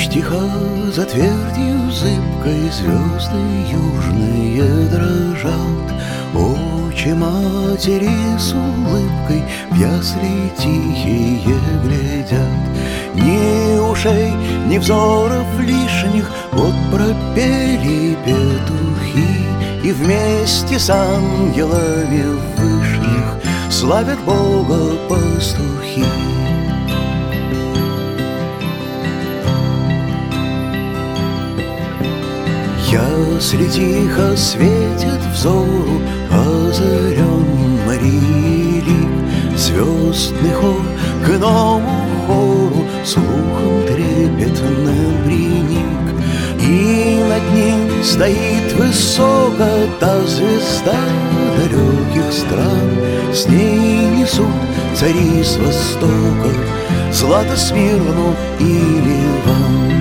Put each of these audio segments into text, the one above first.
Тихо за твердью зыбкой звезды южные дрожат, очи матери с улыбкой в ясли тихие глядят. Ни ушей, ни взоров лишних вот пропели петухи, и вместе с ангелами вышних славят Бога пастухи. Ясли тихо светит взору озарен Марии лик, звездный хор к иному хору слухом трепетным приник, и над ним стоит высоко та звезда далеких стран. С ней несут цари с востока злато Смирну и Ливан.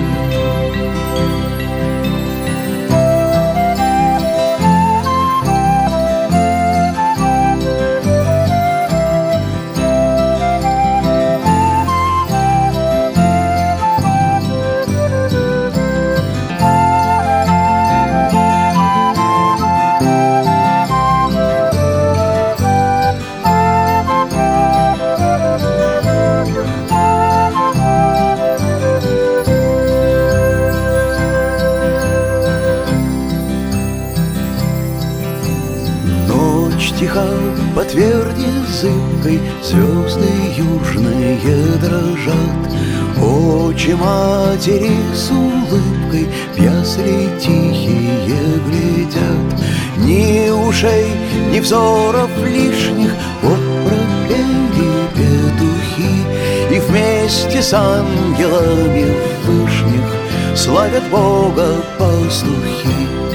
Тихо по тверди зыбкой звезды южные дрожат, очи матери с улыбкой в ясли тихие глядят. Ни ушей, ни взоров лишних вот пропели петухи, и вместе с ангелами вышних славят Бога пастухи.